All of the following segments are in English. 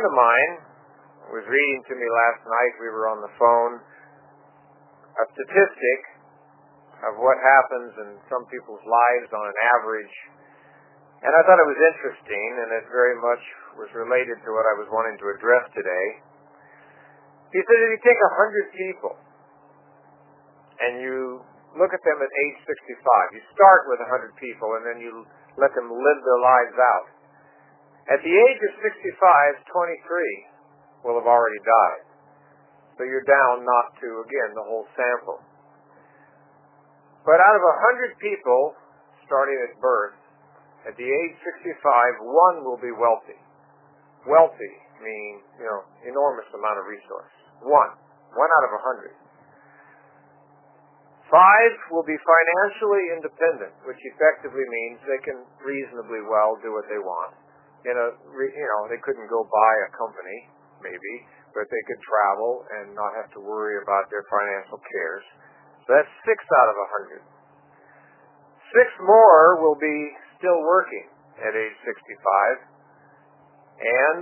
friend of mine was reading to me last night, we were on the phone, a statistic of what happens in some people's lives on an average. And I thought it was interesting, and it very much was related to what I was wanting to address today. He said if you take 100 people and you look at them at age 65, you start with 100 people and then you let them live their lives out. At the age of 65, 23 will have already died. So you're down not to, again, the whole sample. But out of 100 people starting at birth, at the age 65, one will be wealthy. Wealthy meaning, enormous amount of resource. One out of 100. 5 will be financially independent, which effectively means they can reasonably well do what they want. They couldn't go buy a company, maybe, but they could travel and not have to worry about their financial cares. So that's 6 out of 100. 6 more will be still working at age 65, and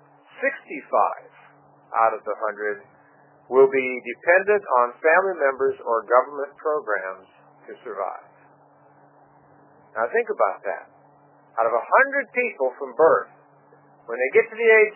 65 out of the 100 will be dependent on family members or government programs to survive. Now think about that. Out of 100 people from birth, when they get to the age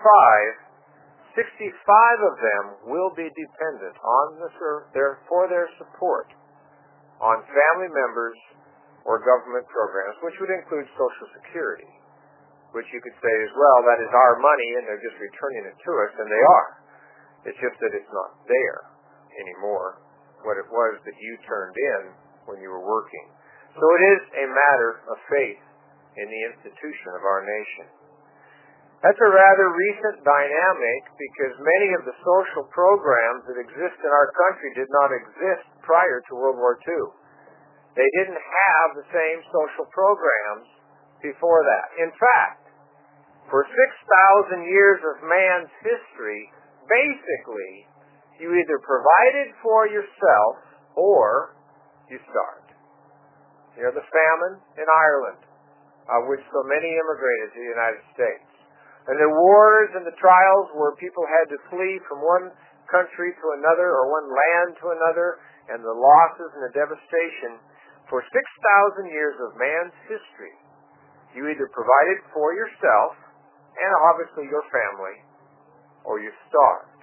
65 of them will be dependent on for their support on family members or government programs, which would include Social Security, which you could say as well, that is our money and they're just returning it to us, and they are. It's just that it's not there anymore, what it was that you turned in when you were working. So it is a matter of faith in the institution of our nation. That's a rather recent dynamic because many of the social programs that exist in our country did not exist prior to World War II. They didn't have the same social programs before that. In fact, for 6,000 years of man's history, basically, you either provided for yourself or you starved. The famine in Ireland, which so many immigrated to the United States. And the wars and the trials where people had to flee from one country to another or one land to another, and the losses and the devastation. For 6,000 years of man's history, you either provided for yourself and obviously your family, or you starved.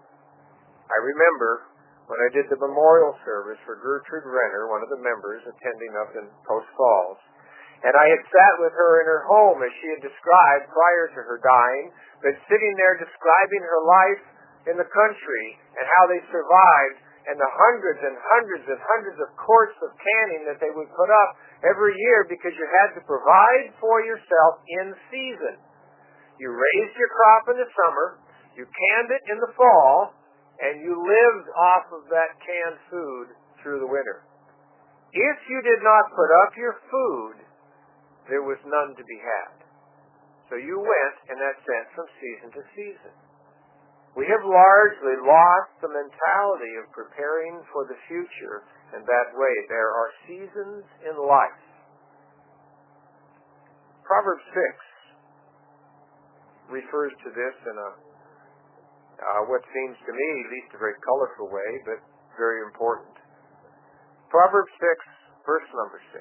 I remember when I did the memorial service for Gertrude Renner, one of the members attending up in Post Falls, and I had sat with her in her home as she had described prior to her dying, but sitting there describing her life in the country and how they survived, and the hundreds and hundreds and hundreds of quarts of canning that they would put up every year because you had to provide for yourself in season. You raised your crop in the summer, you canned it in the fall, and you lived off of that canned food through the winter. If you did not put up your food, there was none to be had. So you went, in that sense, from season to season. We have largely lost the mentality of preparing for the future in that way. There are seasons in life. Proverbs 6 refers to this in what seems to me at least a very colorful way, but very important. Proverbs 6, verse number 6.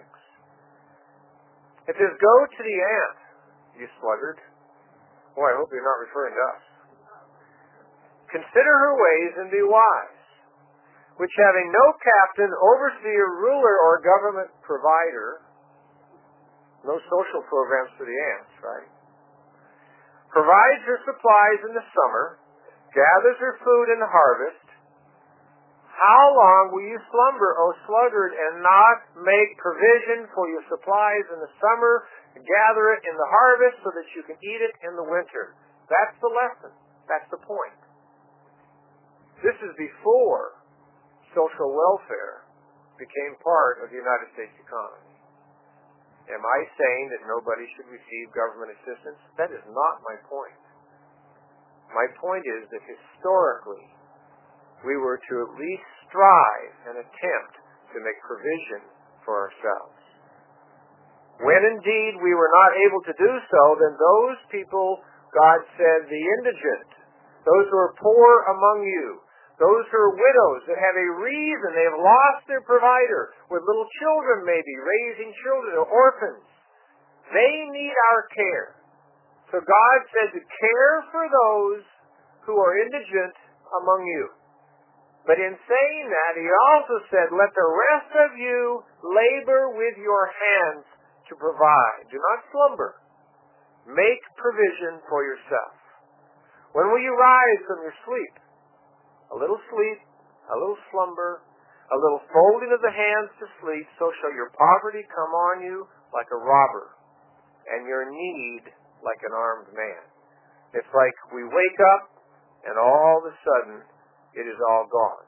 It says, "Go to the ant, you sluggard." Boy, I hope you're not referring to us. "Consider her ways and be wise, which having no captain, overseer, ruler, or government provider," no social programs for the ants, right? "Provides her supplies in the summer, gathers her food in the harvest. How long will you slumber, O sluggard, and not make provision for your supplies in the summer, and gather it in the harvest so that you can eat it in the winter?" That's the lesson. That's the point. This is before social welfare became part of the United States economy. Am I saying that nobody should receive government assistance? That is not my point. My point is that historically, we were to at least strive and attempt to make provision for ourselves. When indeed we were not able to do so, then those people God said, the indigent, those who are poor among you, those who are widows that have a reason, they have lost their provider, with little children maybe, raising children, or orphans. They need our care. So God said to care for those who are indigent among you. But in saying that, He also said, let the rest of you labor with your hands to provide. Do not slumber. Make provision for yourself. When will you rise from your sleep? A little sleep, a little slumber, a little folding of the hands to sleep, so shall your poverty come on you like a robber, and your need like an armed man. It's like we wake up, and all of a sudden, it is all gone.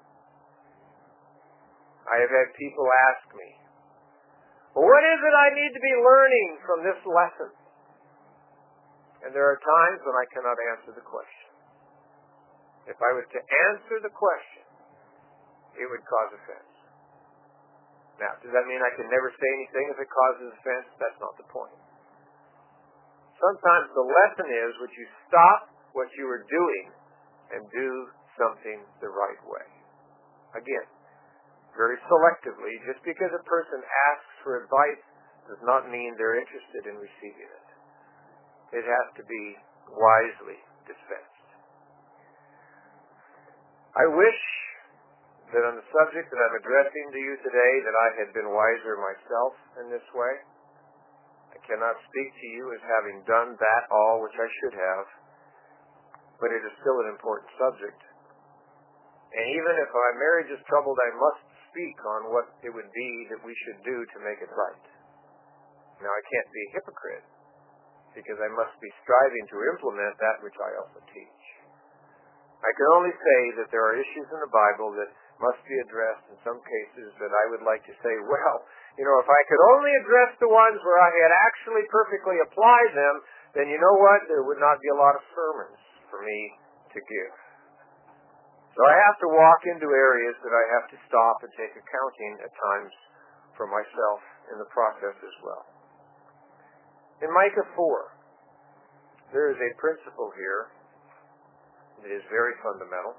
I have had people ask me, well, what is it I need to be learning from this lesson? And there are times when I cannot answer the question. If I was to answer the question, it would cause offense. Now, does that mean I can never say anything if it causes offense? That's not the point. Sometimes the lesson is, would you stop what you are doing and do something the right way? Again, very selectively, just because a person asks for advice does not mean they're interested in receiving it. It has to be wisely dispensed. I wish that on the subject that I'm addressing to you today that I had been wiser myself in this way. I cannot speak to you as having done that all which I should have, but it is still an important subject. And even if my marriage is troubled, I must speak on what it would be that we should do to make it right. Now, I can't be a hypocrite, because I must be striving to implement that which I also teach. I can only say that there are issues in the Bible that must be addressed in some cases that I would like to say, well, if I could only address the ones where I had actually perfectly applied them, then you know what? There would not be a lot of sermons for me to give. So I have to walk into areas that I have to stop and take accounting at times for myself in the process as well. In Micah 4, there is a principle here that is very fundamental.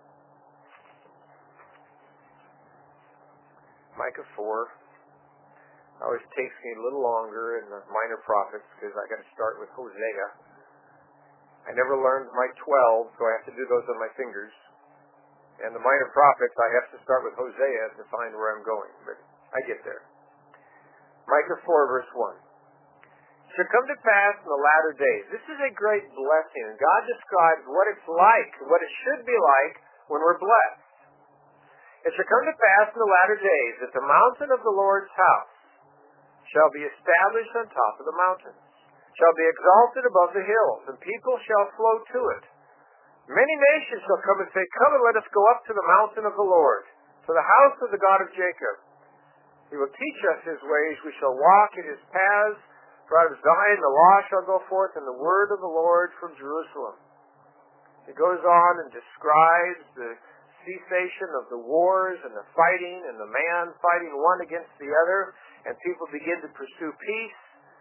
Micah 4 always takes me a little longer in the minor prophets because I got to start with Hosea. I never learned my 12, so I have to do those on my fingers. And the minor prophets, I have to start with Hosea to find where I'm going. But I get there. Micah 4, verse 1. Shall come to pass in the latter days. This is a great blessing. And God describes what it's like, what it should be like when we're blessed. It shall come to pass in the latter days that the mountain of the Lord's house shall be established on top of the mountains, shall be exalted above the hills, and people shall flow to it. Many nations shall come and say, come and let us go up to the mountain of the Lord, to the house of the God of Jacob. He will teach us His ways. We shall walk in His paths. For out of Zion the law shall go forth, and the word of the Lord from Jerusalem. It goes on and describes the cessation of the wars and the fighting and the man fighting one against the other, and people begin to pursue peace.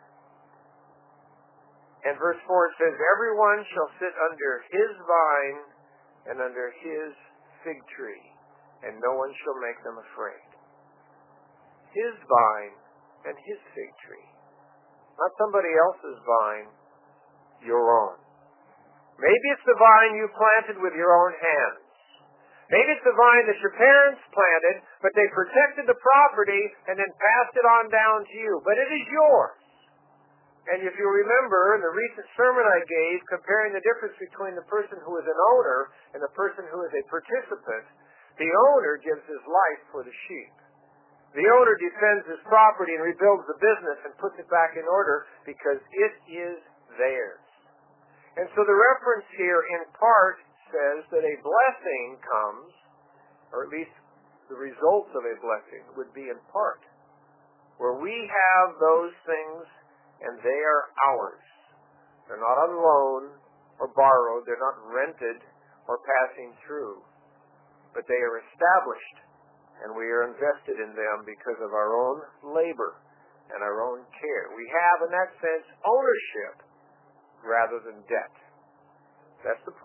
And verse 4 says, everyone shall sit under his vine and under his fig tree, and no one shall make them afraid. His vine and his fig tree. Not somebody else's vine, your own. Maybe it's the vine you planted with your own hands. Maybe it's the vine that your parents planted, but they protected the property and then passed it on down to you. But it is yours. And if you remember in the recent sermon I gave, comparing the difference between the person who is an owner and the person who is a participant, the owner gives his life for the sheep. The owner defends his property and rebuilds the business and puts it back in order because it is theirs. And so the reference here in part says that a blessing comes, or at least the results of a blessing would be in part, where we have those things and they are ours. They're not on loan or borrowed. They're not rented or passing through. But they are established, and we are invested in them because of our own labor and our own care. We have, in that sense, ownership rather than debt.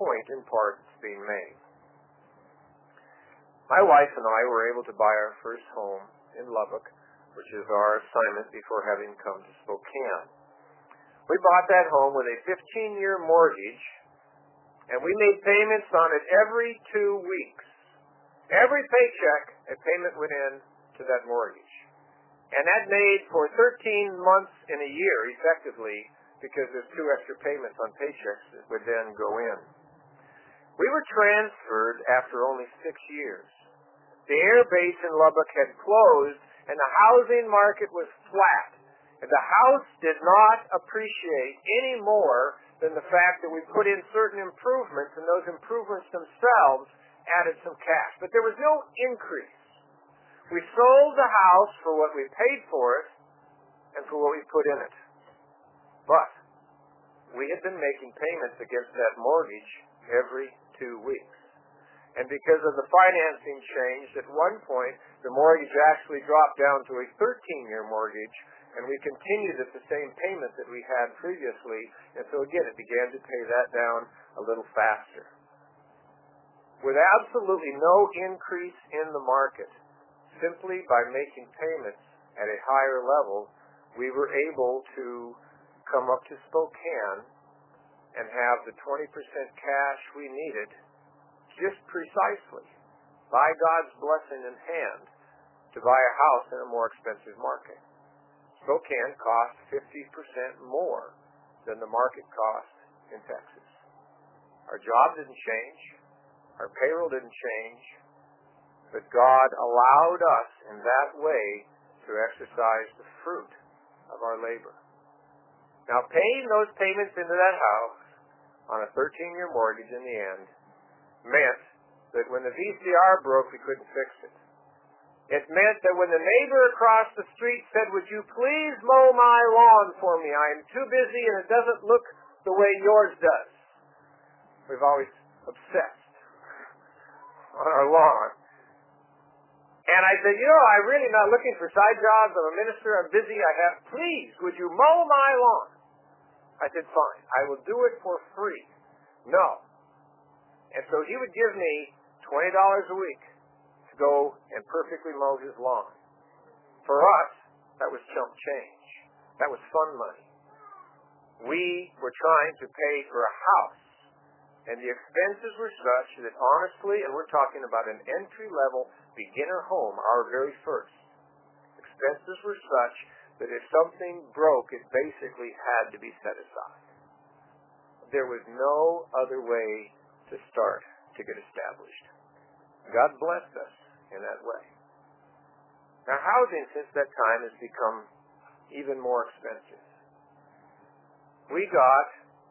point in part that's being made. My wife and I were able to buy our first home in Lubbock, which is our assignment before having come to Spokane. We bought that home with a 15-year mortgage, and we made payments on it every 2 weeks. Every paycheck, a payment went in to that mortgage. And that made for 13 months in a year, effectively, because there's 2 extra payments on paychecks that would then go in. We were transferred after only 6 years. The air base in Lubbock had closed, and the housing market was flat. And the house did not appreciate any more than the fact that we put in certain improvements, and those improvements themselves added some cash. But there was no increase. We sold the house for what we paid for it and for what we put in it. But we had been making payments against that mortgage every 2 weeks. And because of the financing change, at one point, the mortgage actually dropped down to a 13-year mortgage, and we continued at the same payment that we had previously, and so again, it began to pay that down a little faster. With absolutely no increase in the market, simply by making payments at a higher level, we were able to come up to Spokane and have the 20% cash we needed just precisely, by God's blessing in hand, to buy a house in a more expensive market. Spokane cost 50% more than the market cost in Texas. Our job didn't change. Our payroll didn't change. But God allowed us in that way to exercise the fruit of our labor. Now, paying those payments into that house on a 13-year mortgage in the end meant that when the VCR broke, we couldn't fix it. It meant that when the neighbor across the street said, "Would you please mow my lawn for me? I am too busy and it doesn't look the way yours does." We've always obsessed on our lawn. And I said, "I'm really not looking for side jobs. I'm a minister. I'm busy. Please, would you mow my lawn?" I said, "Fine. I will do it for free." No. And so he would give me $20 a week to go and perfectly mow his lawn. For us, that was chump change. That was fun money. We were trying to pay for a house, and the expenses were such that honestly, and we're talking about an entry-level beginner home, our very first, expenses were such that if something broke, it basically had to be set aside. There was no other way to start to get established. God blessed us in that way. Now, housing since that time has become even more expensive. We got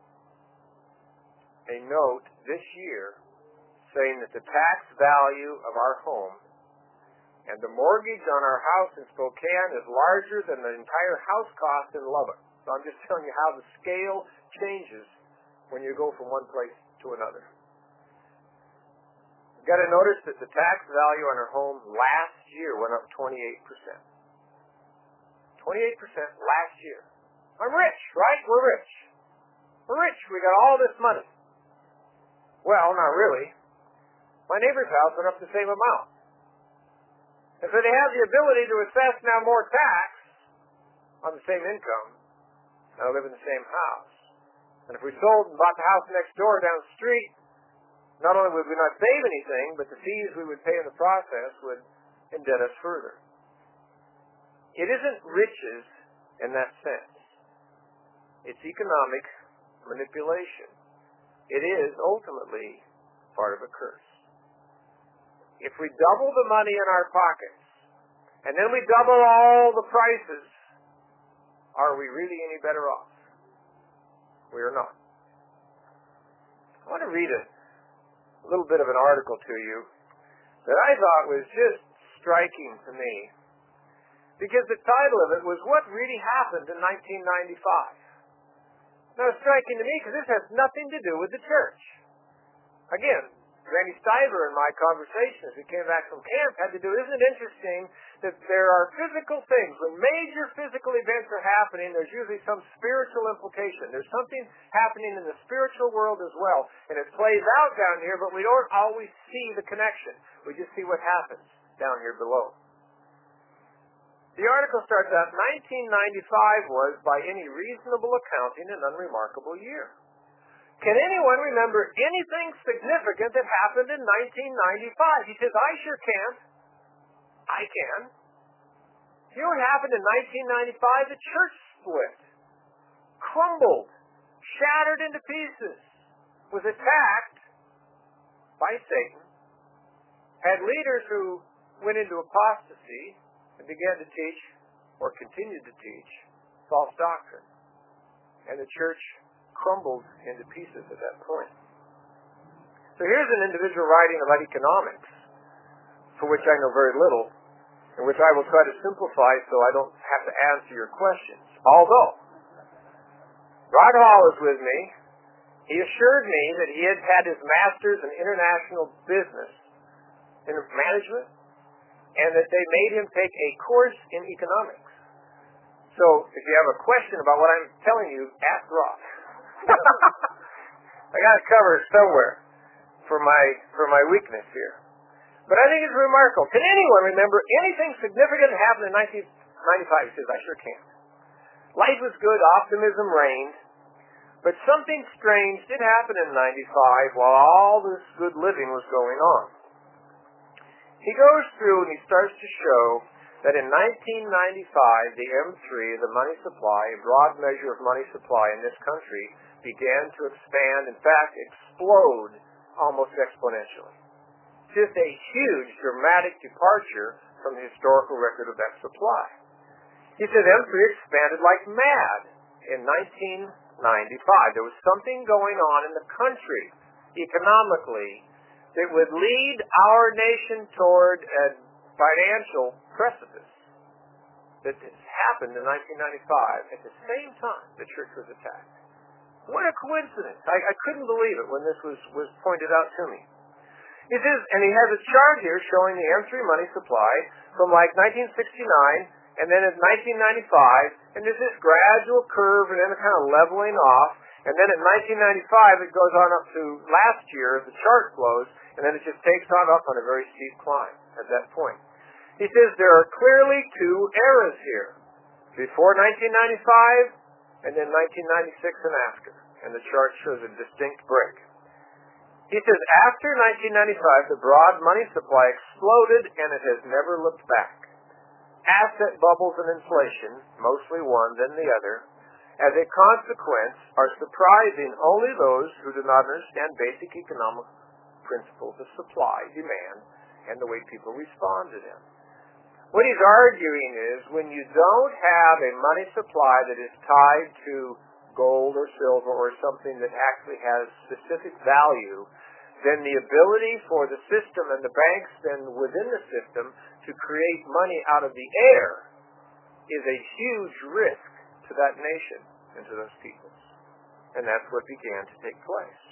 a note this year saying that the tax value of our home and the mortgage on our house in Spokane is larger than the entire house cost in Lubbock. So I'm just telling you how the scale changes when you go from one place to another. You've got to notice that the tax value on our home last year went up 28%. 28% last year. I'm rich, right? We're rich. We're rich. We got all this money. Well, not really. My neighbor's house went up the same amount. And so they have the ability to assess now more tax on the same income. I live in the same house. And if we sold and bought the house next door down the street, not only would we not save anything, but the fees we would pay in the process would indebt us further. It isn't riches in that sense. It's economic manipulation. It is ultimately part of a curse. If we double the money in our pockets, and then we double all the prices, are we really any better off? We are not. I want to read a little bit of an article to you that I thought was just striking to me, because the title of it was "What Really Happened in 1995." Now, it's striking to me because this has nothing to do with the church. Again, Randy Stiver and my conversation as we came back from camp had to do, isn't it interesting that there are physical things. When major physical events are happening, there's usually some spiritual implication. There's something happening in the spiritual world as well. And it plays out down here, but we don't always see the connection. We just see what happens down here below. The article starts out, 1995 was, by any reasonable accounting, an unremarkable year. Can anyone remember anything significant that happened in 1995? He says, I sure can. I can. You know what happened in 1995? The church split, crumbled, shattered into pieces, was attacked by Satan, had leaders who went into apostasy and began to teach, or continued to teach, false doctrine. And the church crumbled into pieces at that point. So here's an individual writing about economics, for which I know very little, and which I will try to simplify so I don't have to answer your questions. Although, Rod Hall is with me. He assured me that he had had his master's in international business, in management, and that they made him take a course in economics. So, if you have a question about what I'm telling you, ask Rod. I got to cover it somewhere for my weakness here. But I think it's remarkable. Can anyone remember anything significant that happened in 1995? He says, I sure can. Life was good, optimism reigned, but something strange did happen in 95 while all this good living was going on. He goes through and he starts to show that in 1995, the M3, the money supply, a broad measure of money supply in this country, began to expand, in fact, explode almost exponentially. Just a huge, dramatic departure from the historical record of that supply. He said M3 expanded like mad in 1995. There was something going on in the country, economically, that would lead our nation toward a financial precipice. That happened in 1995 at the same time the church was attacked. What a coincidence. I couldn't believe it when this was pointed out to me. He says, and he has a chart here showing the M3 money supply from like 1969 and then in 1995, and there's this gradual curve and then kind of leveling off, and then in 1995 it goes on up to last year as the chart flows, and then it just takes on a very steep climb at that point. He says there are clearly two eras here, before 1995 and then 1996 and after, and the chart shows a distinct break. He says after 1995 the broad money supply exploded and it has never looked back. Asset bubbles and inflation, mostly one then the other, as a consequence are surprising only those who do not understand basic economic principles of supply, demand, and the way people respond to them. What he's arguing is when you don't have a money supply that is tied to gold or silver or something that actually has specific value, then the ability for the system and the banks then within the system to create money out of the air is a huge risk to that nation and to those people. And that's what began to take place.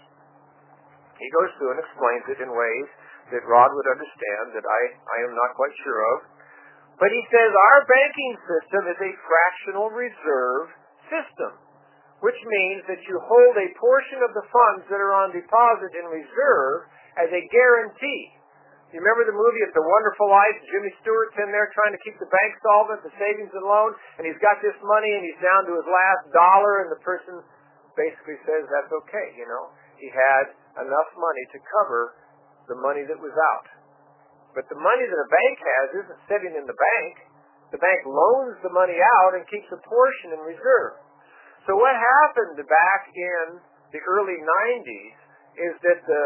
He goes through and explains it in ways that Rod would understand that I am not quite sure of. But he says our banking system is a fractional reserve system, which means that you hold a portion of the funds that are on deposit in reserve as a guarantee. You remember the movie It's a Wonderful Life? Jimmy Stewart's in there trying to keep the bank solvent, the savings and loan, and he's got this money and he's down to his last dollar, and the person basically says that's okay, you know. He had enough money to cover the money that was out. But the money that a bank has isn't sitting in the bank. The bank loans the money out and keeps a portion in reserve. So what happened back in the early 90s is that the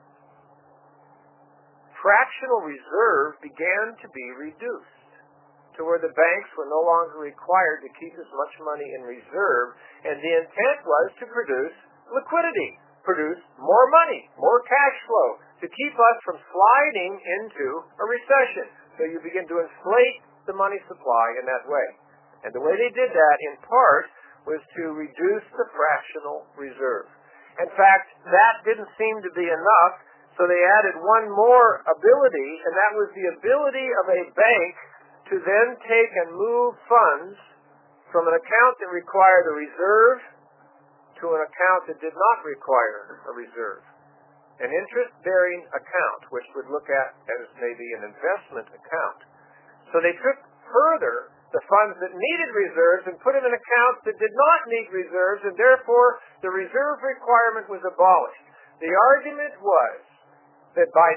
fractional reserve began to be reduced to where the banks were no longer required to keep as much money in reserve, and the intent was to produce liquidity, produce more money, more cash flow, to keep us from sliding into a recession. So you begin to inflate the money supply in that way. And the way they did that, in part, was to reduce the fractional reserve. In fact, that didn't seem to be enough, so they added one more ability, and that was the ability of a bank to then take and move funds from an account that required a reserve to an account that did not require a reserve. An interest-bearing account, which would look at as maybe an investment account. So they took further the funds that needed reserves and put them in accounts that did not need reserves, and therefore the reserve requirement was abolished. The argument was that by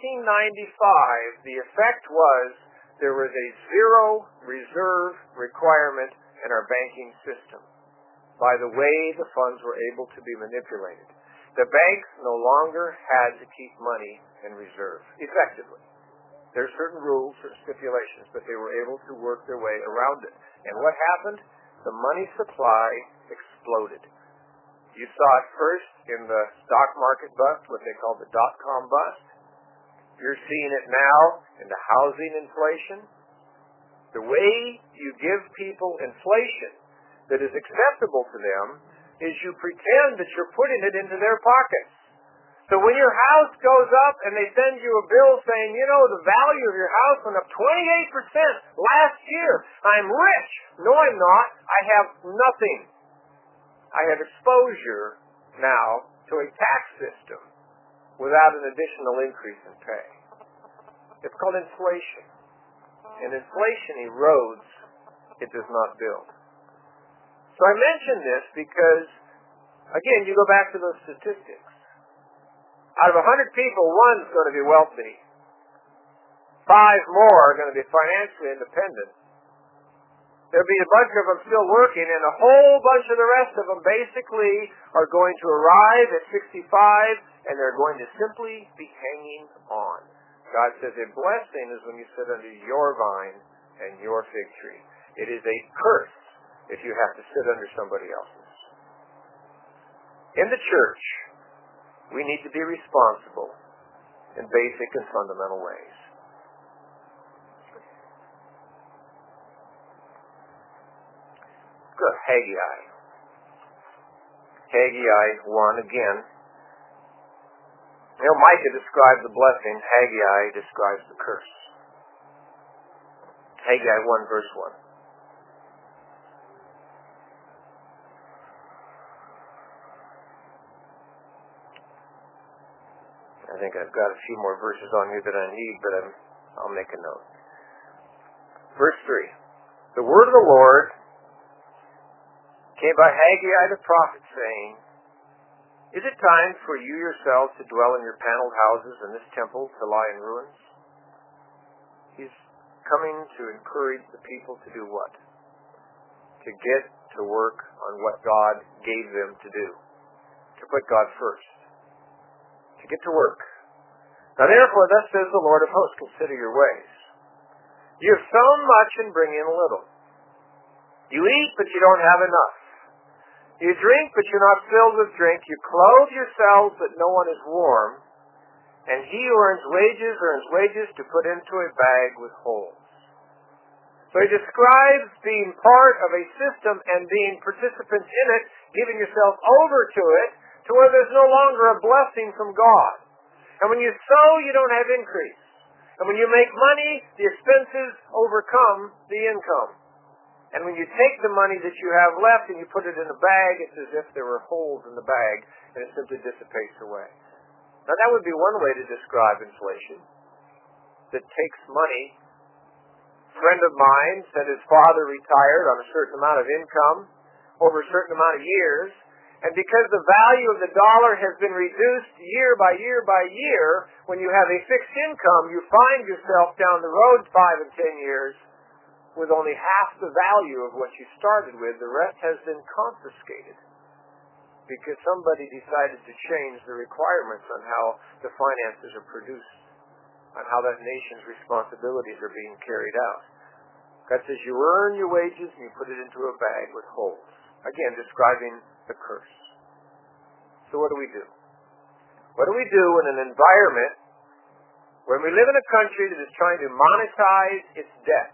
1995, the effect was there was a zero reserve requirement in our banking system by the way the funds were able to be manipulated. The banks no longer had to keep money in reserve, effectively. There are certain rules, certain stipulations, but they were able to work their way around it. And what happened? The money supply exploded. You saw it first in the stock market bust, what they call the dot-com bust. You're seeing it now in the housing inflation. The way you give people inflation that is acceptable to them is you pretend that you're putting it into their pockets. So when your house goes up and they send you a bill saying, you know, the value of your house went up 28% last year. I'm rich. No, I'm not. I have nothing. I have exposure now to a tax system without an additional increase in pay. It's called inflation. And inflation erodes. It does not build. So I mention this because, again, you go back to those statistics. Out of 100 people, one's going to be wealthy. 5 more are going to be financially independent. There'll be a bunch of them still working, and a whole bunch of the rest of them basically are going to arrive at 65, and they're going to simply be hanging on. God says a blessing is when you sit under your vine and your fig tree. It is a curse if you have to sit under somebody else's. In the church, we need to be responsible in basic and fundamental ways. Good. Haggai. Haggai 1 again. You know, Micah describes the blessing. Haggai describes the curse. Haggai 1 verse 1. I think I've got a few more verses on here that I need, but I'll make a note. Verse 3. The word of the Lord came by Haggai the prophet, saying, Is it time for you yourselves to dwell in your paneled houses and this temple to lie in ruins? He's coming to encourage the people to do what? To get to work on what God gave them to do. To put God first. To get to work. Now therefore, thus says the Lord of hosts, consider your ways. You have sown much and bring in little. You eat, but you don't have enough. You drink, but you're not filled with drink. You clothe yourselves, but no one is warm. And he who earns wages to put into a bag with holes. So he describes being part of a system and being participants in it, giving yourself over to it, to where there's no longer a blessing from God. And when you sow, you don't have increase. And when you make money, the expenses overcome the income. And when you take the money that you have left and you put it in a bag, it's as if there were holes in the bag, and it simply dissipates away. Now that would be one way to describe inflation. That takes money. A friend of mine said his father retired on a certain amount of income over a certain amount of years, and because the value of the dollar has been reduced year by year by year, when you have a fixed income, you find yourself down the road 5 and 10 years with only half the value of what you started with. The rest has been confiscated because somebody decided to change the requirements on how the finances are produced, on how that nation's responsibilities are being carried out. God says you earn your wages and you put it into a bag with holes. Again, describing the curse. So what do we do? What do we do in an environment when we live in a country that is trying to monetize its debt?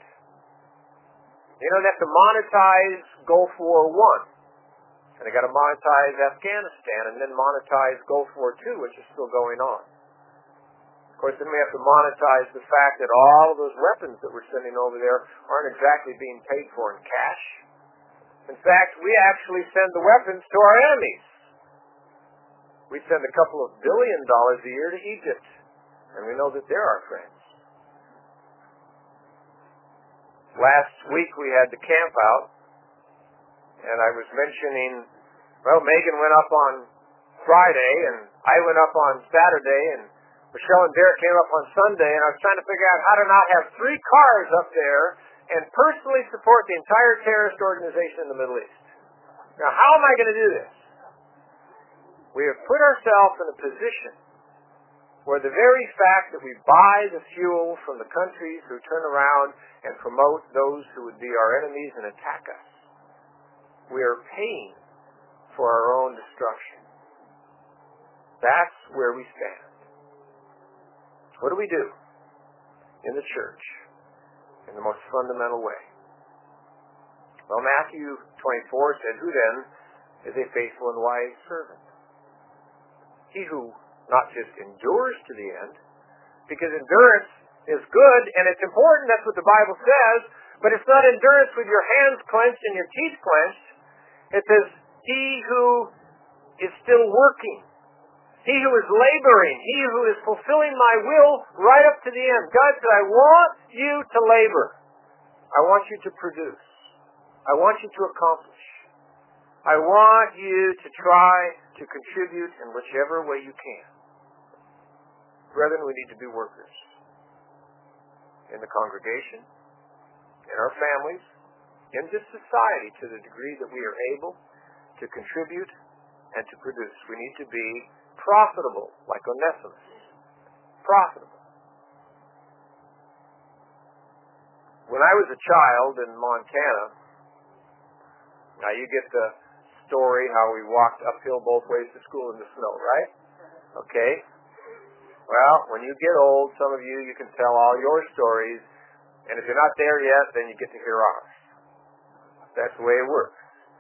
You know, they have to monetize Gulf War I. And they got to monetize Afghanistan and then monetize Gulf War II, which is still going on. Of course, then we have to monetize the fact that all of those weapons that we're sending over there aren't exactly being paid for in cash. In fact, we actually send the weapons to our enemies. We send a couple of $1 billion a year to Egypt, and we know that they're our friends. Last week we had the camp out, and I was mentioning, well, Megan went up on Friday, and I went up on Saturday, and Michelle and Derek came up on Sunday, and I was trying to figure out how to not have 3 cars up there and personally support the entire terrorist organization in the Middle East. Now, how am I going to do this? We have put ourselves in a position where the very fact that we buy the fuel from the countries who turn around and promote those who would be our enemies and attack us, we are paying for our own destruction. That's where we stand. What do we do in the church in the most fundamental way? Well, Matthew 24 said, "Who then is a faithful and wise servant? He who not just endures to the end," because endurance is good and it's important, that's what the Bible says, but it's not endurance with your hands clenched and your teeth clenched. It says, he who is still working, he who is laboring, he who is fulfilling my will right up to the end. God said, I want you to labor. I want you to produce. I want you to accomplish. I want you to try to contribute in whichever way you can. Brethren, we need to be workers in the congregation, in our families, in this society to the degree that we are able to contribute and to produce. We need to be profitable, like Onesimus. Profitable. When I was a child in Montana, now you get the story how we walked uphill both ways to school in the snow, right? Okay. Well, when you get old, some of you can tell all your stories, and if you're not there yet, then you get to hear ours. That's the way it works.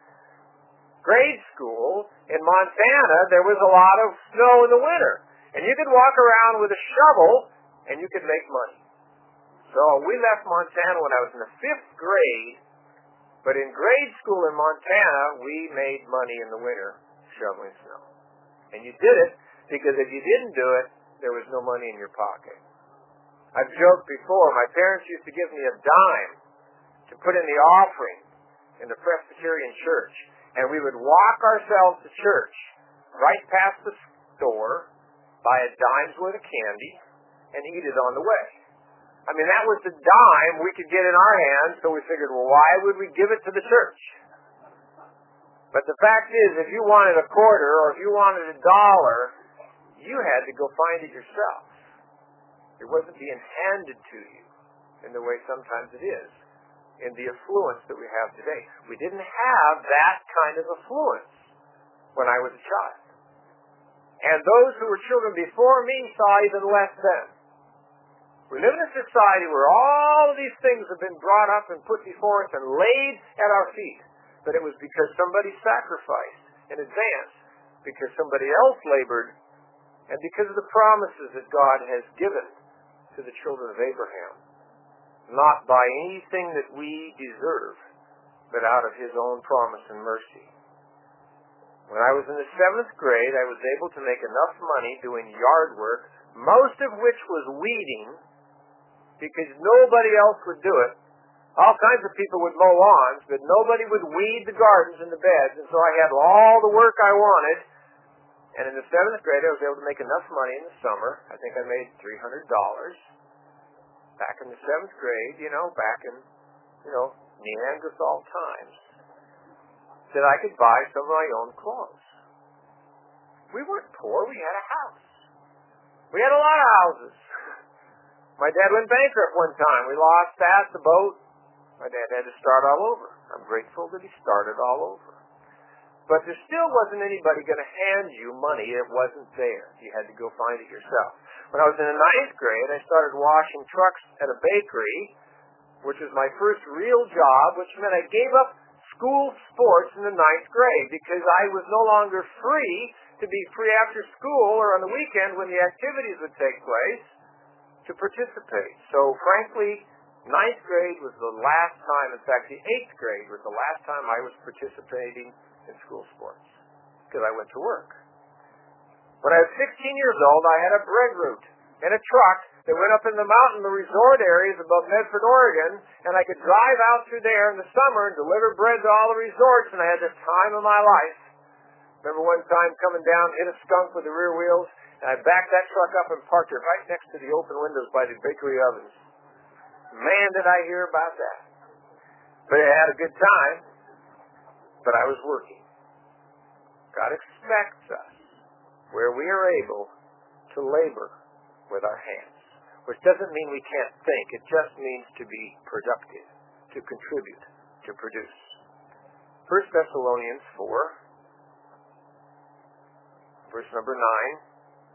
Grade school in Montana, there was a lot of snow in the winter, and you could walk around with a shovel, and you could make money. So we left Montana when I was in the 5th grade, but in grade school in Montana, we made money in the winter shoveling snow. And you did it because if you didn't do it, there was no money in your pocket. I've joked before, my parents used to give me a dime to put in the offering in the Presbyterian church, and we would walk ourselves to church right past the store, buy a dime's worth of candy, and eat it on the way. I mean, that was the dime we could get in our hands, so we figured, well, why would we give it to the church? But the fact is, if you wanted a quarter or if you wanted $1, you had to go find it yourself. It wasn't being handed to you in the way sometimes it is in the affluence that we have today. We didn't have that kind of affluence when I was a child. And those who were children before me saw even less then. We live in a society where all of these things have been brought up and put before us and laid at our feet. But it was because somebody sacrificed in advance, because somebody else labored, and because of the promises that God has given to the children of Abraham. Not by anything that we deserve, but out of His own promise and mercy. When I was in the 7th grade, I was able to make enough money doing yard work, most of which was weeding, because nobody else would do it. All kinds of people would mow lawns, but nobody would weed the gardens and the beds, and so I had all the work I wanted. And in the 7th grade, I was able to make enough money in the summer. I think I made $300 back in the 7th grade, back in, Neanderthal times, that I could buy some of my own clothes. We weren't poor. We had a house. We had a lot of houses. My dad went bankrupt one time. We lost that, the boat. My dad had to start all over. I'm grateful that he started all over. But there still wasn't anybody going to hand you money. It wasn't there. You had to go find it yourself. When I was in the 9th grade, I started washing trucks at a bakery, which was my first real job, which meant I gave up school sports in the 9th grade because I was no longer free to be free after school or on the weekend when the activities would take place. to participate. So frankly, 9th grade was the last time, in fact the 8th grade was the last time I was participating in school sports, because I went to work. When I was 16 years old, I had a bread route and a truck that went up in the mountain, the resort areas above Medford, Oregon, and I could drive out through there in the summer and deliver bread to all the resorts, and I had the time of my life. Remember one time coming down, hit a skunk with the rear wheels, and I backed that truck up and parked it right next to the open windows by the bakery ovens. Man, did I hear about that. But I had a good time, but I was working. God expects us, where we are able, to labor with our hands, which doesn't mean we can't think. It just means to be productive, to contribute, to produce. 1 Thessalonians 4, verse number 9.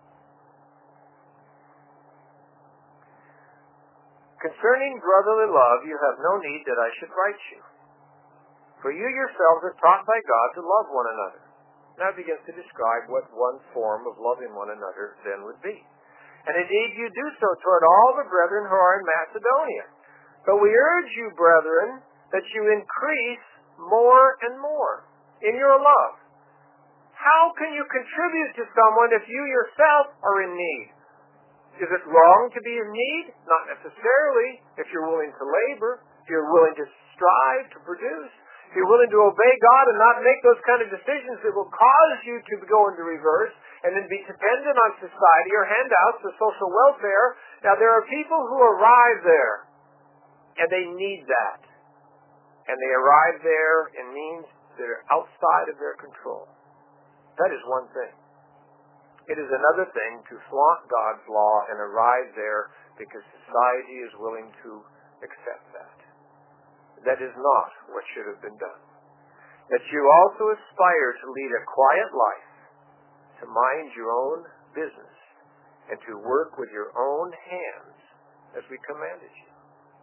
Concerning brotherly love, you have no need that I should write you. For you yourselves are taught by God to love one another. Now it begins to describe what one form of loving one another then would be. And indeed you do so toward all the brethren who are in Macedonia. But we urge you, brethren, that you increase more and more in your love. How can you contribute to someone if you yourself are in need? Is it wrong to be in need? Not necessarily. If you're willing to labor, if you're willing to strive to produce, if you're willing to obey God and not make those kind of decisions that will cause you to go into reverse and then be dependent on society or handouts or social welfare. Now, there are people who arrive there, and they need that. And they arrive there in means that are outside of their control. That is one thing. It is another thing to flaunt God's law and arrive there because society is willing to accept that. That is not what should have been done. That you also aspire to lead a quiet life, to mind your own business, and to work with your own hands as we commanded you.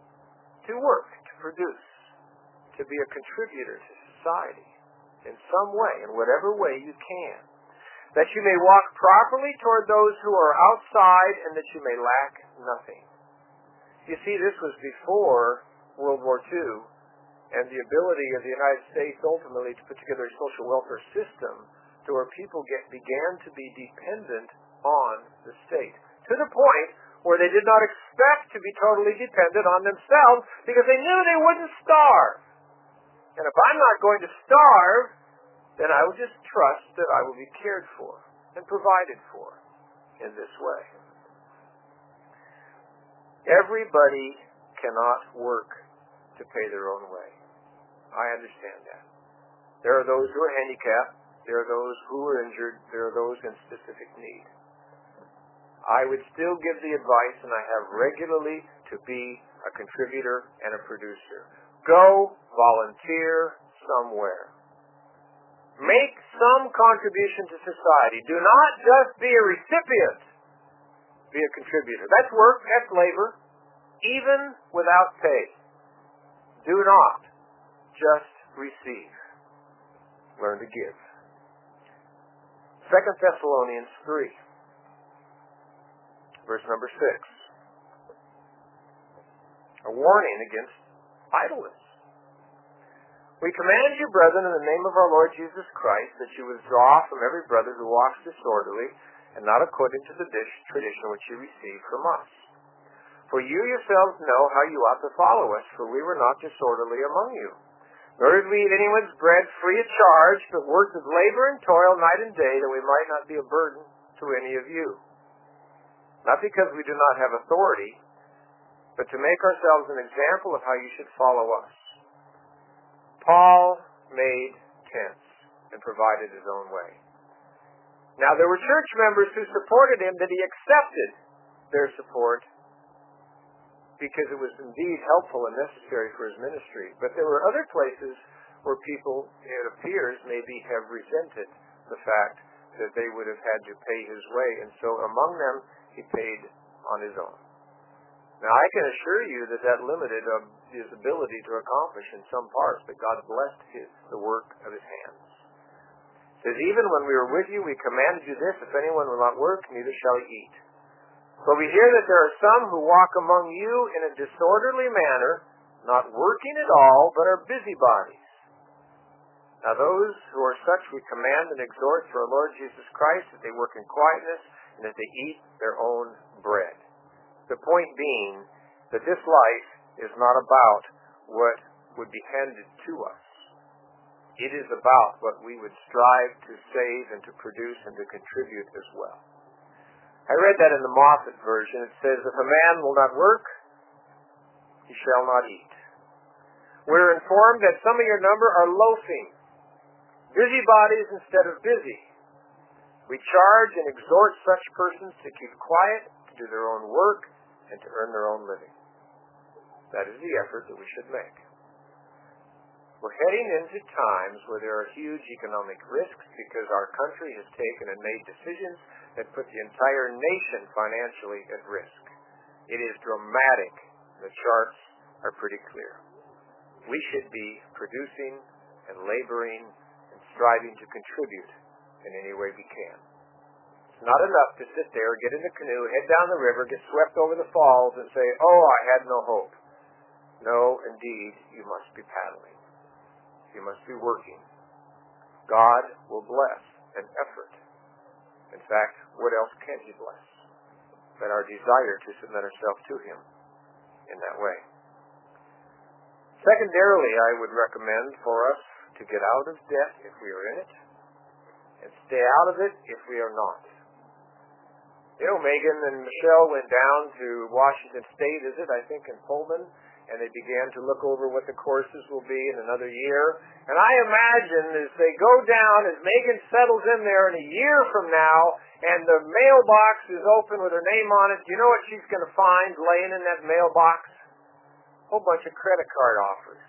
To work, to produce, to be a contributor to society in some way, in whatever way you can. That you may walk properly toward those who are outside, and that you may lack nothing. You see, this was before World War II, and the ability of the United States ultimately to put together a social welfare system to where people began to be dependent on the state, to the point where they did not expect to be totally dependent on themselves because they knew they wouldn't starve. And if I'm not going to starve, then I will just trust that I will be cared for and provided for in this way. Everybody cannot work to pay their own way. I understand that. There are those who are handicapped. There are those who are injured. There are those in specific need. I would still give the advice, and I have regularly, to be a contributor and a producer. Go volunteer somewhere. Make some contribution to society. Do not just be a recipient. Be a contributor. That's work. That's labor. Even without pay. Do not just receive. Learn to give. 2 Thessalonians 3, verse number 6. A warning against idleness. We command you, brethren, in the name of our Lord Jesus Christ, that you withdraw from every brother who walks disorderly and not according to the tradition which you received from us. For you yourselves know how you ought to follow us, for we were not disorderly among you. Nor did we eat anyone's bread free of charge, but worked with labor and toil night and day, that we might not be a burden to any of you. Not because we do not have authority, but to make ourselves an example of how you should follow us. Paul made tents and provided his own way. Now, there were church members who supported him that he accepted their support because it was indeed helpful and necessary for his ministry. But there were other places where people, it appears, maybe have resented the fact that they would have had to pay his way, and so among them, he paid on his own. Now, I can assure you that that limited his ability to accomplish in some parts, but God blessed the work of his hands. It says, even when we were with you, we commanded you this, if anyone will not work, neither shall he eat. For we hear that there are some who walk among you in a disorderly manner, not working at all, but are busybodies. Now those who are such we command and exhort through our Lord Jesus Christ that they work in quietness and that they eat their own bread. The point being that this life is not about what would be handed to us. It is about what we would strive to save and to produce and to contribute as well. I read that in the Moffat version. It says, if a man will not work, he shall not eat. We're informed that some of your number are loafing, busybodies instead of busy. We charge and exhort such persons to keep quiet, to do their own work, and to earn their own living. That is the effort that we should make. We're heading into times where there are huge economic risks because our country has taken and made decisions that put the entire nation financially at risk. It is dramatic. The charts are pretty clear. We should be producing and laboring and striving to contribute in any way we can. It's not enough to sit there, get in the canoe, head down the river, get swept over the falls, and say, oh, I had no hope. No, indeed, you must be paddling. You must be working. God will bless an effort. In fact, what else can He bless than our desire to submit ourselves to Him in that way? Secondarily, I would recommend for us to get out of debt if we are in it, and stay out of it if we are not. You know, Megan and Michelle went down to Washington State, I think in Pullman, and they began to look over what the courses will be in another year. And I imagine as they go down, as Megan settles in there in a year from now, and the mailbox is open with her name on it, do you know what she's going to find laying in that mailbox? A whole bunch of credit card offers.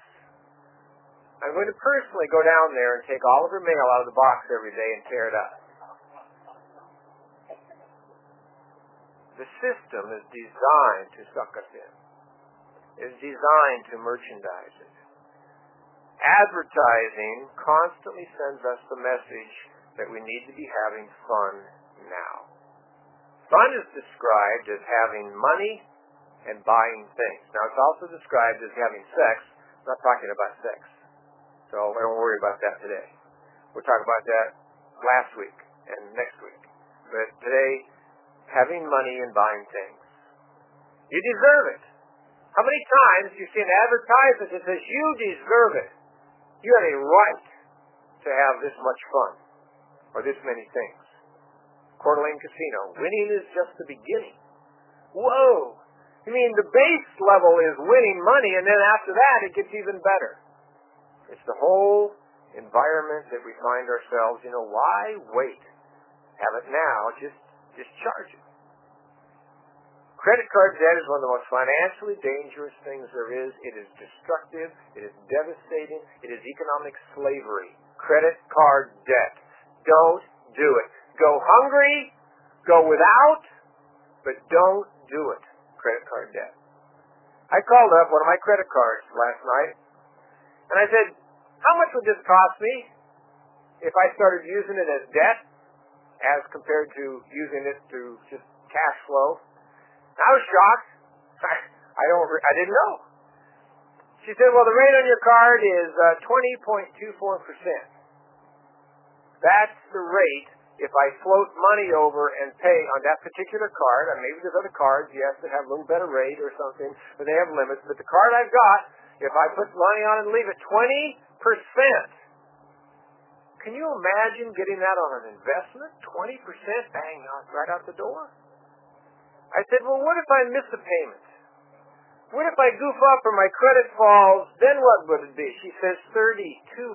I'm going to personally go down there and take all of her mail out of the box every day and tear it up. The system is designed to suck us in. Is designed to merchandise it. Advertising constantly sends us the message that we need to be having fun now. Fun is described as having money and buying things. Now, it's also described as having sex. I'm not talking about sex. So I don't worry about that today. We'll talk about that last week and next week. But today, having money and buying things. You deserve it. How many times do you see an advertisement that says, you deserve it? You have a right to have this much fun, or this many things. Coeur d'Alene Casino, winning is just the beginning. Whoa! You mean the base level is winning money, and then after that it gets even better. It's the whole environment that we find ourselves, why wait? Have it now, just charge it. Credit card debt is one of the most financially dangerous things there is. It is destructive. It is devastating. It is economic slavery. Credit card debt. Don't do it. Go hungry, go without, but don't do it. Credit card debt. I called up one of my credit cards last night, and I said, how much would this cost me if I started using it as debt as compared to using it to just cash flow? I was shocked. I didn't know. She said, well, the rate on your card is 20.24%. That's the rate if I float money over and pay on that particular card. And maybe there's other cards, yes, that have a little better rate or something, but they have limits. But the card I've got, if I put money on it and leave it 20%. Can you imagine getting that on an investment? 20%? Bang, right out the door? I said, well, what if I miss a payment? What if I goof up or my credit falls? Then what would it be? She says 32%.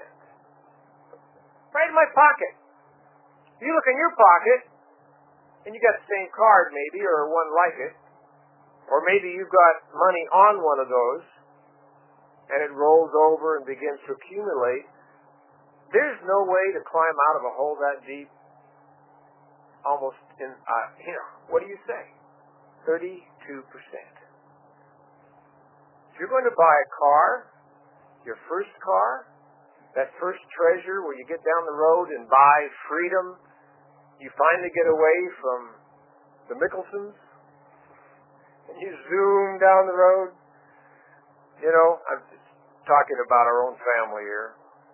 Right in my pocket. You look in your pocket, and you got the same card maybe, or one like it. Or maybe you've got money on one of those, and it rolls over and begins to accumulate. There's no way to climb out of a hole that deep. Almost in, what do you say? 32%. If you're going to buy a car, your first car, that first treasure where you get down the road and buy freedom, you finally get away from the Mickelsons, and you zoom down the road. You know, I'm just talking about our own family here.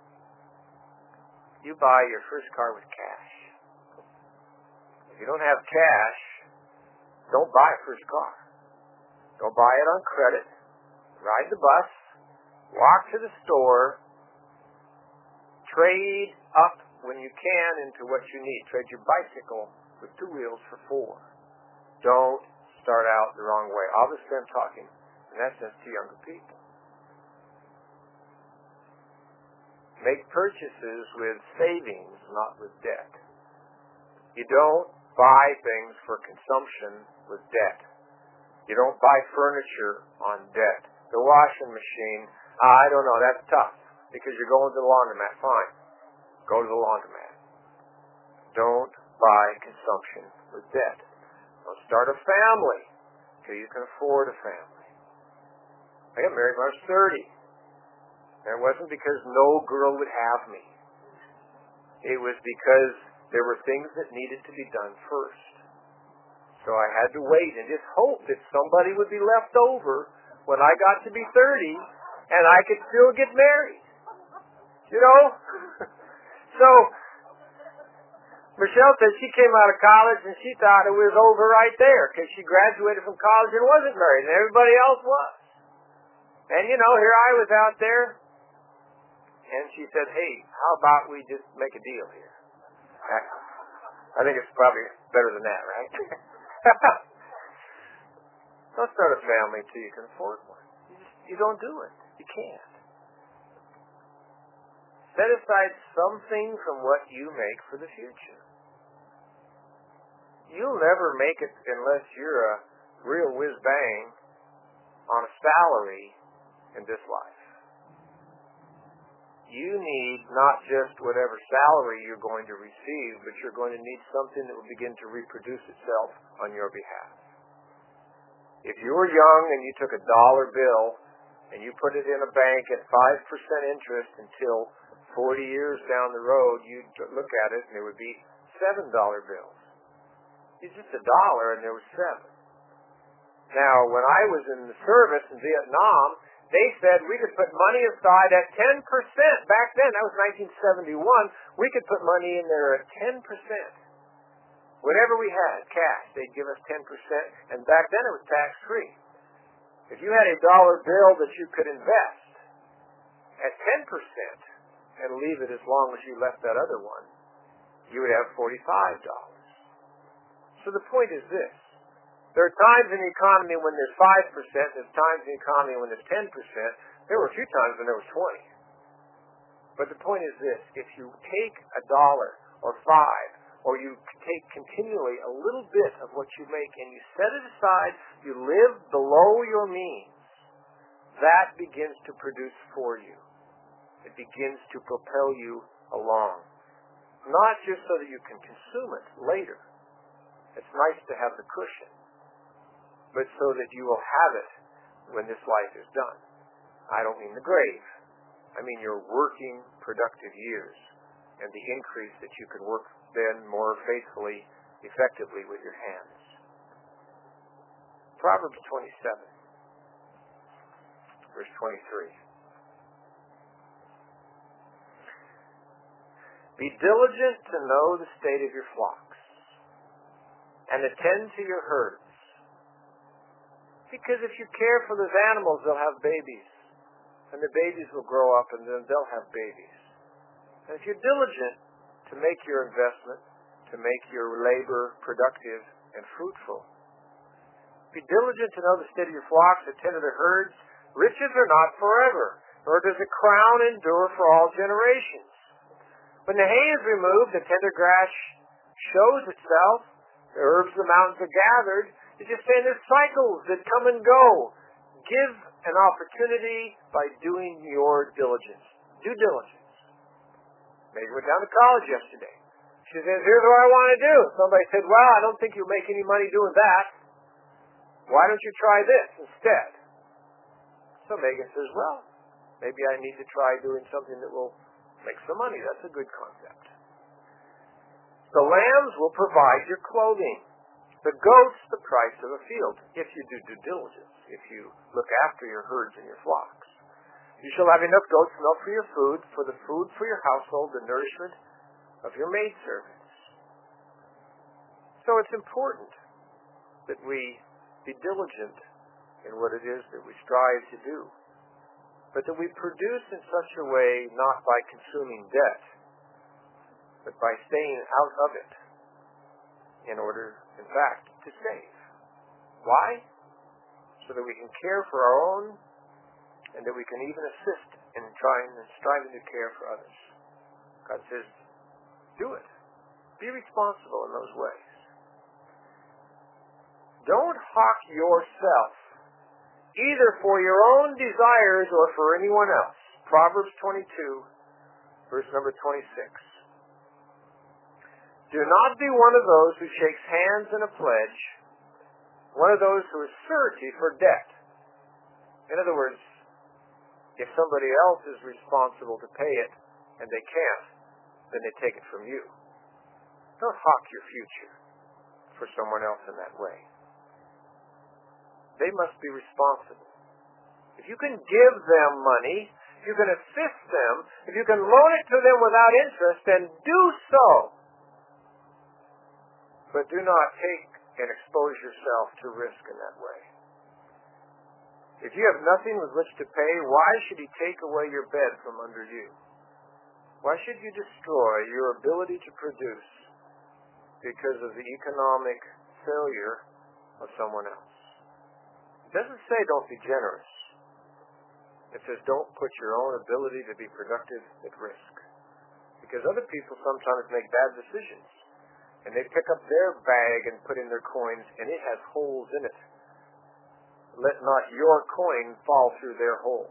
You buy your first car with cash. If you don't have cash, don't buy a first car. Don't buy it on credit. Ride the bus. Walk to the store. Trade up when you can into what you need. Trade your bicycle with 2 wheels for 4. Don't start out the wrong way. Obviously, I'm talking in that sense to younger people. Make purchases with savings, not with debt. You don't buy things for consumption with debt. You don't buy furniture on debt. The washing machine, I don't know, that's tough because you're going to the laundromat. Fine. Go to the laundromat. Don't buy consumption with debt. Don't start a family until you can afford a family. I got married when I was 30. And it wasn't because no girl would have me. It was because there were things that needed to be done first. So I had to wait and just hope that somebody would be left over when I got to be 30 and I could still get married. You know? So, Michelle said she came out of college and she thought it was over right there because she graduated from college and wasn't married and everybody else was. And you know, here I was out there. And she said, hey, how about we just make a deal here? I think it's probably better than that, right? Don't start a family until you can afford one. You don't do it. You can't. Set aside something from what you make for the future. You'll never make it unless you're a real whiz-bang on a salary in this life. You need not just whatever salary you're going to receive, but you're going to need something that will begin to reproduce itself on your behalf. If you were young and you took $1 bill and you put it in a bank at 5% interest until 40 years down the road, you'd look at it and it would be $7 bills. It's just $1 and there was 7. Now, when I was in the service in Vietnam, they said we could put money aside at 10%. Back then, that was 1971, we could put money in there at 10%. Whatever we had, cash, they'd give us 10%, and back then it was tax-free. If you had $1 bill that you could invest at 10% and leave it as long as you left that other one, you would have $45. So the point is this. There are times in the economy when there's 5%, there's times in the economy when there's 10%. There were a few times when there was 20. But the point is this, if you take $1 or 5, or you take continually a little bit of what you make and you set it aside, you live below your means, that begins to produce for you. It begins to propel you along. Not just so that you can consume it later. It's nice to have the cushion. But so that you will have it when this life is done. I don't mean the grave. I mean your working, productive years and the increase that you can work then more faithfully, effectively with your hands. Proverbs 27, verse 23. Be diligent to know the state of your flocks and attend to your herds. Because if you care for those animals, they'll have babies. And the babies will grow up and then they'll have babies. And if you're diligent to make your investment, to make your labor productive and fruitful, be diligent to know the state of your flocks, attend to the herds. Riches are not forever, nor does a crown endure for all generations. When the hay is removed, the tender grass shows itself, the herbs of the mountains are gathered. It's just saying there's cycles that come and go. Give an opportunity by doing your diligence. Due diligence. Maybe went down to college yesterday. She says, here's what I want to do. Somebody said, well, I don't think you'll make any money doing that. Why don't you try this instead? So Megan says, well, maybe I need to try doing something that will make some money. That's a good concept. The lambs will provide your clothing. The goat's the price of a field, if you do due diligence, if you look after your herds and your flocks. You shall have enough goat's milk for your food for your household, the nourishment of your maidservants. So it's important that we be diligent in what it is that we strive to do, but that we produce in such a way not by consuming debt, but by staying out of it in order, in fact, to save. Why? So that we can care for our own and that we can even assist in striving to care for others. God says, do it. Be responsible in those ways. Don't hawk yourself, either for your own desires or for anyone else. Proverbs 22, verse number 26. Do not be one of those who shakes hands in a pledge, one of those who is surety for debt. In other words, if somebody else is responsible to pay it and they can't, then they take it from you. Don't hawk your future for someone else in that way. They must be responsible. If you can give them money, if you can assist them, if you can loan it to them without interest, then do so. But do not take and expose yourself to risk in that way. If you have nothing with which to pay, why should he take away your bed from under you? Why should you destroy your ability to produce because of the economic failure of someone else? It doesn't say don't be generous. It says don't put your own ability to be productive at risk. Because other people sometimes make bad decisions. And they pick up their bag and put in their coins, and it has holes in it. Let not your coin fall through their holes.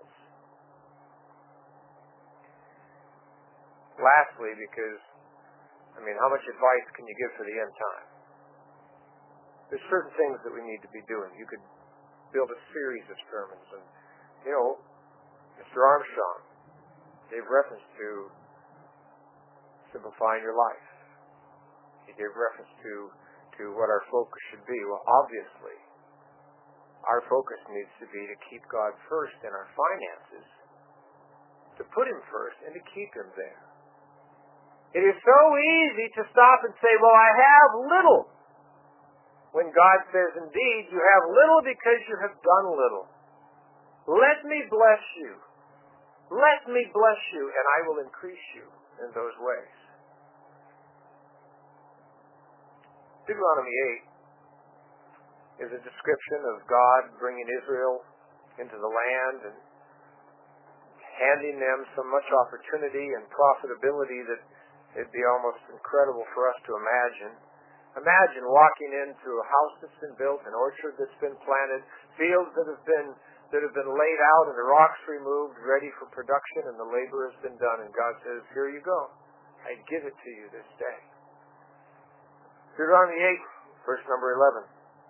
Lastly, because, how much advice can you give for the end time? There's certain things that we need to be doing. You could build a series of sermons. And, Mr. Armstrong gave reference to simplifying your life. He gave reference to what our focus should be. Well, obviously, our focus needs to be to keep God first in our finances, to put Him first, and to keep Him there. It is so easy to stop and say, well, I have little. When God says, indeed, you have little because you have done little. Let me bless you. Let me bless you, and I will increase you in those ways. Deuteronomy 8 is a description of God bringing Israel into the land and handing them so much opportunity and profitability that it'd be almost incredible for us to imagine. Imagine walking into a house that's been built, an orchard that's been planted, fields that have been laid out and the rocks removed, ready for production, and the labor has been done. And God says, here you go. I give it to you this day. Deuteronomy 8, verse number 11.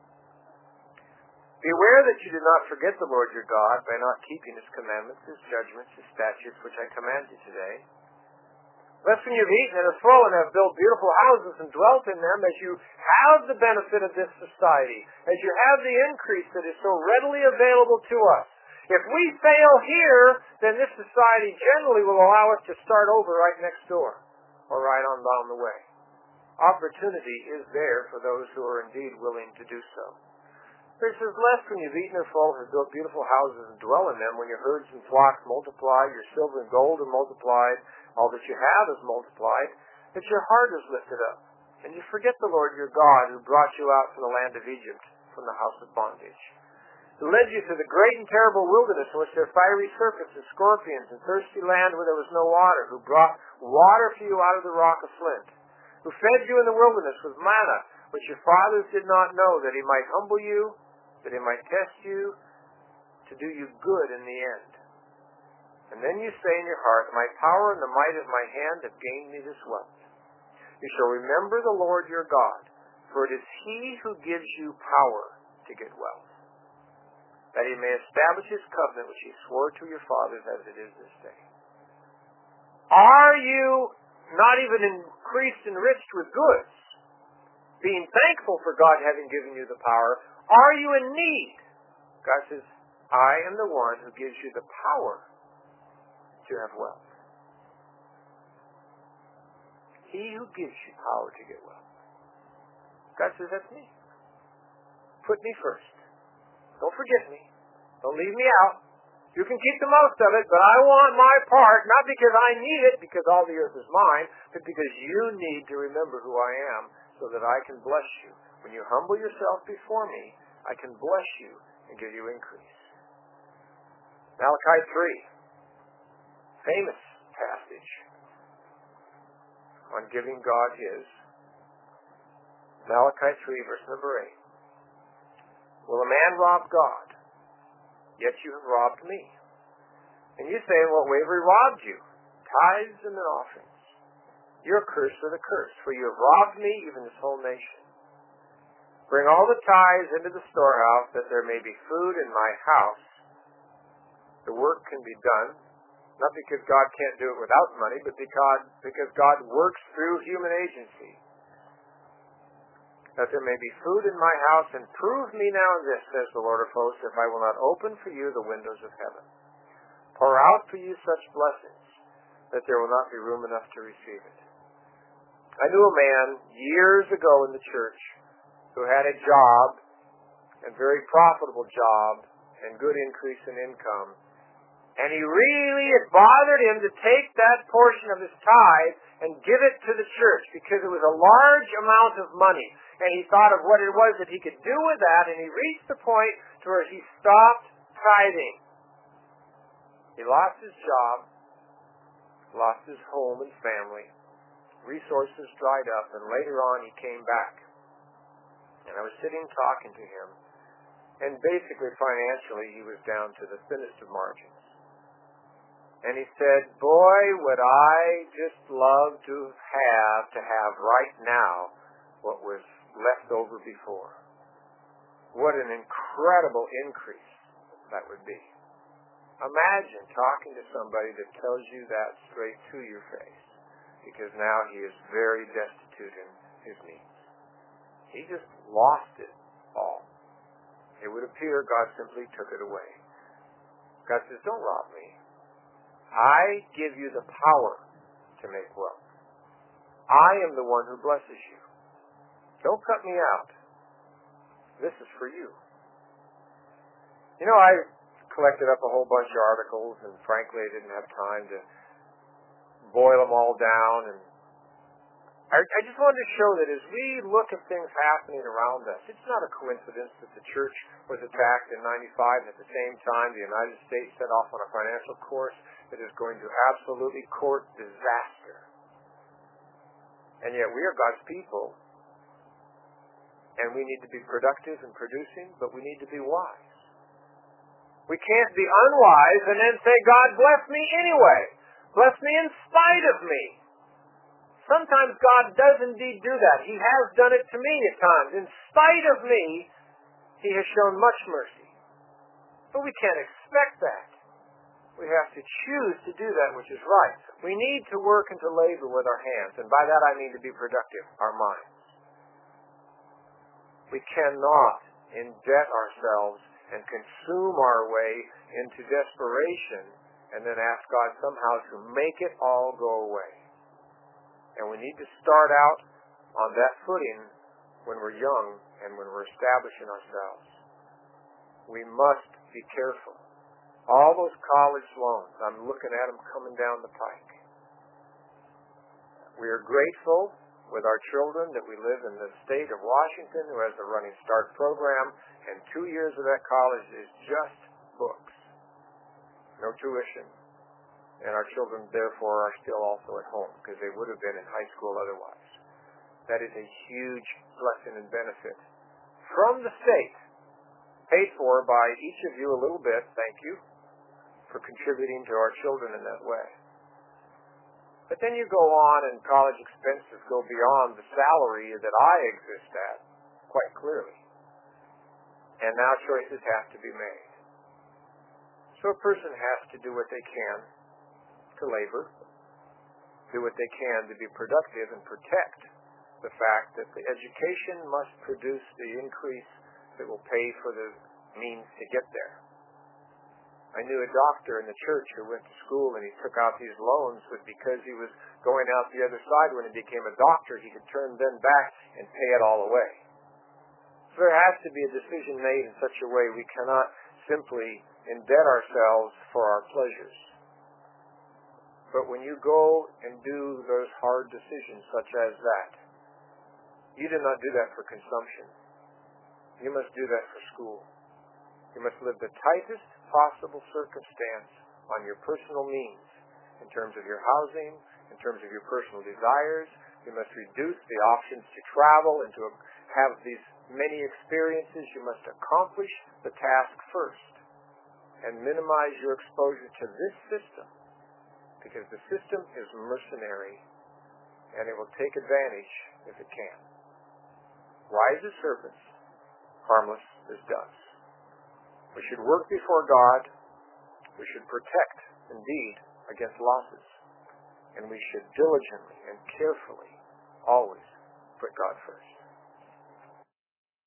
Beware that you do not forget the Lord your God by not keeping His commandments, His judgments, His statutes, which I command you today. Lest when you've eaten and are full and have built beautiful houses and dwelt in them, as you have the benefit of this society, as you have the increase that is so readily available to us. If we fail here, then this society generally will allow us to start over right next door or right on down the way. Opportunity is there for those who are indeed willing to do so. It says, lest when you've eaten or full, have built beautiful houses and dwell in them, when your herds and flocks multiply, your silver and gold are multiplied, all that you have is multiplied, that your heart is lifted up, and you forget the Lord your God, who brought you out from the land of Egypt, from the house of bondage, who led you to the great and terrible wilderness, in which there are fiery serpents and scorpions, and thirsty land where there was no water, who brought water for you out of the rock of flint, who fed you in the wilderness with manna, which your fathers did not know, that He might humble you, that He might test you, to do you good in the end. And then you say in your heart, my power and the might of my hand have gained me this wealth. You shall remember the Lord your God, for it is He who gives you power to get wealth, that He may establish His covenant which He swore to your fathers as it is this day. Are you not even increased, enriched with goods? being thankful for God having given you the power. Are you in need? God says, I am the one who gives you the power to have wealth. He who gives you power to get wealth. God says, that's me. Put me first. Don't forget me. Don't leave me out. You can keep the most of it, but I want my part, not because I need it, because all the earth is mine, but because you need to remember who I am so that I can bless you. When you humble yourself before me, I can bless you and give you increase. Malachi 3, famous passage on giving God His. Malachi 3, verse number 8. Will a man rob God? Yet you have robbed me. And you say, in what way have we robbed you? Tithes and offerings. You're cursed with a curse, for you have robbed me, even this whole nation. Bring all the tithes into the storehouse, that there may be food in my house. The work can be done, not because God can't do it without money, but because God works through human agency. That there may be food in my house, and prove me now in this, says the Lord of hosts, if I will not open for you the windows of heaven. Pour out for you such blessings, that there will not be room enough to receive it. I knew a man years ago in the church who had a job, a very profitable job, and good increase in income. And it bothered him to take that portion of his tithe and give it to the church, because it was a large amount of money. And he thought of what it was that he could do with that, and he reached the point to where he stopped tithing. He lost his job, lost his home and family, resources dried up, and later on he came back. And I was sitting talking to him, and basically financially he was down to the thinnest of margins. And he said, boy, would I just love to have right now what was left over before. What an incredible increase that would be. Imagine talking to somebody that tells you that straight to your face, because now he is very destitute in his needs. He just lost it all. It would appear God simply took it away. God says, don't rob me. I give you the power to make wealth. I am the one who blesses you. Don't cut me out. This is for you. You know, I collected up a whole bunch of articles, and frankly, I didn't have time to boil them all down. And I just wanted to show that as we look at things happening around us, it's not a coincidence that the church was attacked in 95, and at the same time the United States set off on a financial course that is going to absolutely court disaster. And yet we are God's people, and we need to be productive in producing, but we need to be wise. We can't be unwise and then say, God bless me anyway. Bless me in spite of me. Sometimes God does indeed do that. He has done it to me at times. In spite of me, He has shown much mercy. But we can't expect that. We have to choose to do that which is right. We need to work and to labor with our hands. And by that I mean to be productive, our minds. We cannot indebt ourselves and consume our way into desperation and then ask God somehow to make it all go away. And we need to start out on that footing when we're young and when we're establishing ourselves. We must be careful. All those college loans, I'm looking at them coming down the pike. We are grateful with our children that we live in the state of Washington, who has the Running Start program, and 2 years of that college is just books. No tuition. And our children, therefore, are still also at home, because they would have been in high school otherwise. That is a huge blessing and benefit from the state, paid for by each of you a little bit, thank you, for contributing to our children in that way. But then you go on, and college expenses go beyond the salary that I exist at, quite clearly. And now choices have to be made. So a person has to do what they can to labor, do what they can to be productive and protect the fact that the education must produce the increase that will pay for the means to get there. I knew a doctor in the church who went to school and he took out these loans, but because he was going out the other side when he became a doctor, he could turn them back and pay it all away. So there has to be a decision made in such a way we cannot simply indebt ourselves for our pleasures. But when you go and do those hard decisions such as that, you do not do that for consumption. You must do that for school. You must live the tightest possible circumstance on your personal means in terms of your housing, in terms of your personal desires. You must reduce the options to travel and to have these many experiences. You must accomplish the task first and minimize your exposure to this system, because the system is mercenary and it will take advantage if it can. Wise as serpents, harmless as doves. We should work before God. We should protect, indeed, against losses. And we should diligently and carefully always put God first.